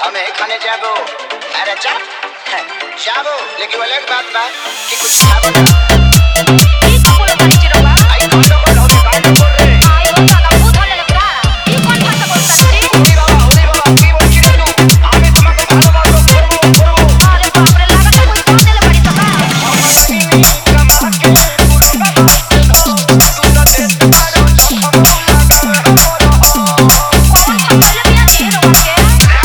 हमें खाने जाबो। अरे जा जाबो, लेकिन वो अलग बात बा कि कुछ खाबो ना। ई का बोल तारी चिरवा आई कांडो बोल होगे कांडो बोल रे। आई हो दादा भूत होले लगा ई कौन भाषा बोलता रे उरी बाबा की बोल चिरे तू। हमें तुम्हारे भालो भालो करो। अरे बाप रे लागत कोई कौन देले बड़ी सका कमा के पूरा तू तो देश मारो छमो लगा कौन छपले बिया के रोक के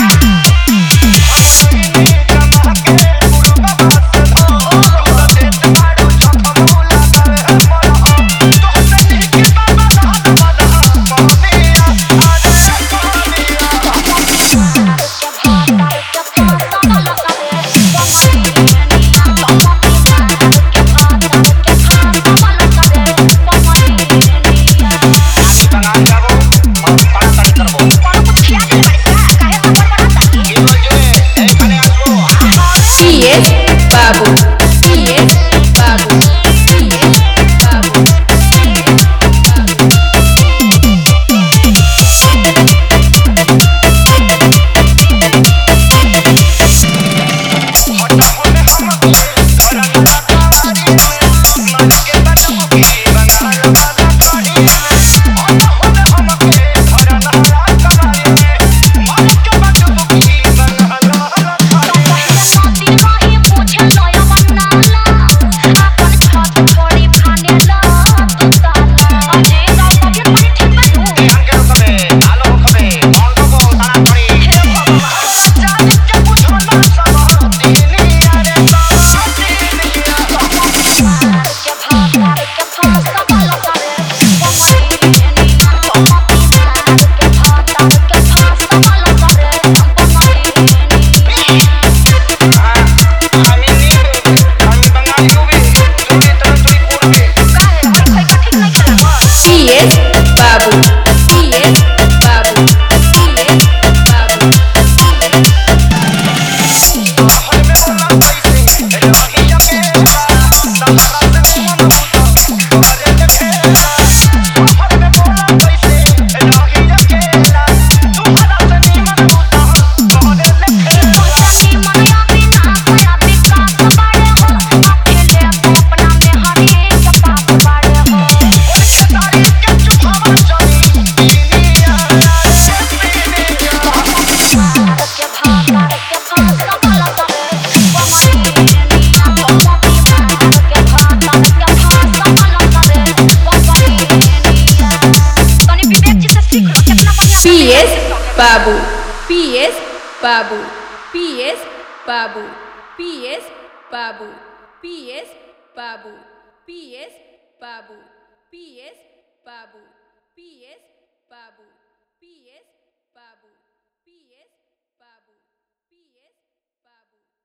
बाबू PS बाबू PS बाबू PS बाबू PS बाबू PS बाबू PS बाबू PS बाबू PS बाबू PS बाबू PS बाबू